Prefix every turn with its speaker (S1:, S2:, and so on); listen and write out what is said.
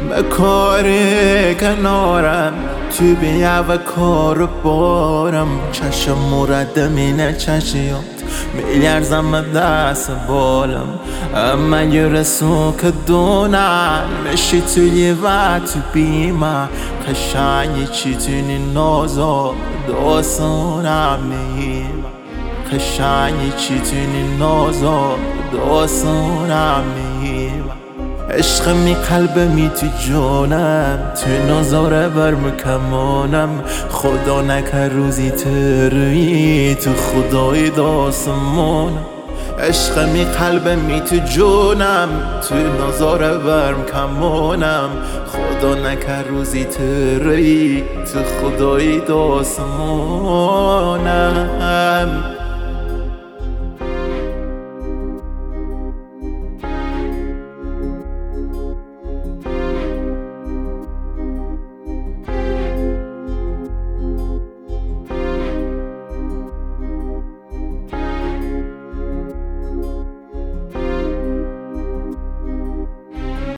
S1: بکار کنارم تو بیا و کار بارم چشم مردمینه چشیات میلرزم دست بالم اما یه رسو که دونن مشی توی و تو بیمه قشنگی چی تونی نازا داستانم نیمه قشنگی چی تونی نازا داستانم نیمه عشق می قلبمی تو جانم تو نظاره برم کمانم خدا نکه روزی تروی تو خدای داسمانم عشق می قلبمی تو جانم تو نظاره برم کمانم خدا نکه روزی تروی تو خدای داسمانم